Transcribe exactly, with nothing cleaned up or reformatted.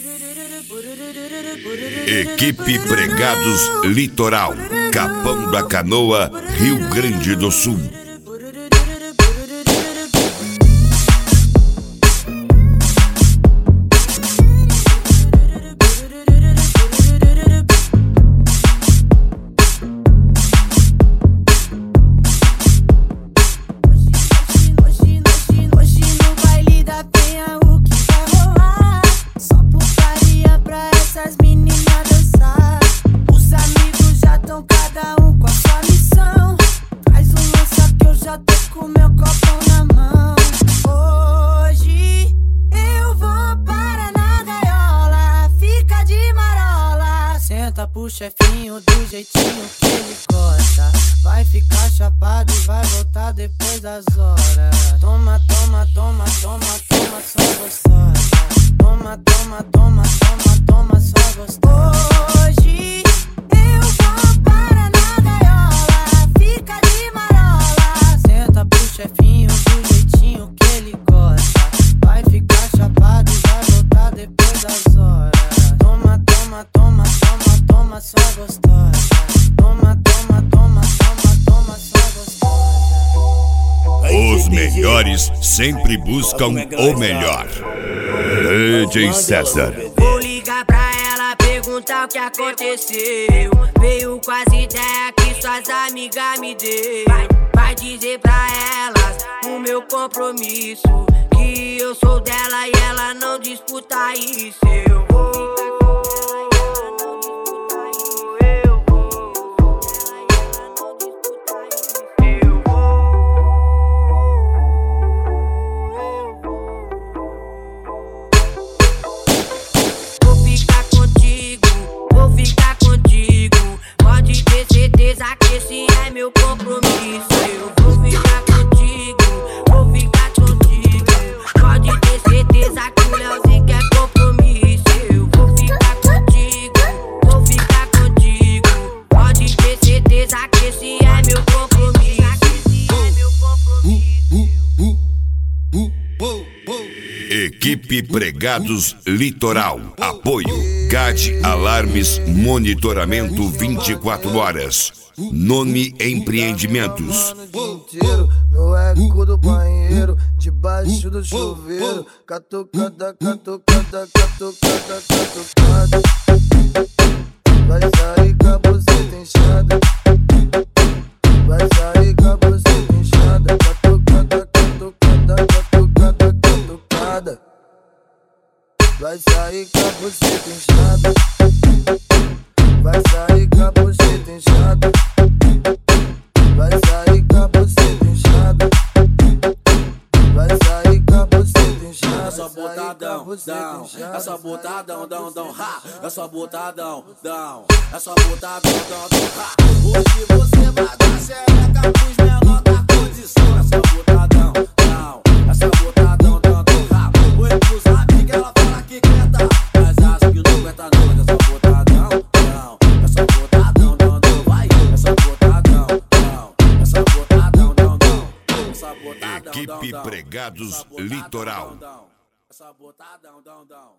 Equipe Pregados Litoral, Capão da Canoa, Rio Grande do Sul. Com meu copão na mão, hoje eu vou para na gaiola, fica de marola. Senta pro chefinho do jeitinho que ele gosta. Vai ficar chapado e vai voltar depois das horas. Toma, toma, toma, toma, toma, só gostosa. Toma, toma, toma, toma, toma, só gostosa. Hoje eu vou para na gaiola, fica de marola. Senta pro chefinho do jeitinho que ele gosta. Vai ficar chapado e vai voltar depois das horas. Toma, toma, toma, toma, toma, só gostosa. Toma, toma, toma, toma, toma, só gostosa. Os melhores sempre buscam o melhor. D J César. Vou ligar pra ela, perguntar o que aconteceu. Veio com as ideias que suas amigas me deu. Vai, vai dizer pra elas o meu compromisso, que eu sou dela e ela não disputa isso. Eu vou. Esse é meu compromisso. Eu vou ficar contigo, vou ficar contigo. Pode ter certeza que o Leozinho quer compromisso. Eu vou ficar contigo, vou ficar contigo. Pode ter certeza que esse é meu compromisso. Equipe Pregados Litoral. Apoio G A D Alarmes, monitoramento vinte e quatro horas. Nome Empreendimentos. No eco do banheiro, debaixo do chuveiro. Catucada, catucada, catucada, catucada. Vai sair com a buceta inchada. Vai sair com a buceta inchada. Catucada, catucada, catucada, catucada. Vai sair com a buceta inchada. Vai sair com a buceta inchada. Vai sair com a buceta inchada. Vai sair com a buceta inchada. É só botadão, dão. É só botadão, dão, dão, ha. É só botadão, dão. É só botadão, dão, dão, ha. Hoje você vai dar xereca pros menor da condição. É só botadão, dão. É só botadão, dão, dão, ha. Oi pros amigos, ela fala que quer dar, mas acha que não aguenta não. É só botadão, dão. É só botadão, dão, dão, vai. É só botadão, dão. É só botadão, dão, dão. É só botadão, dão, dão. Equipe Pregados Litoral. Essa botadão, dão, dão.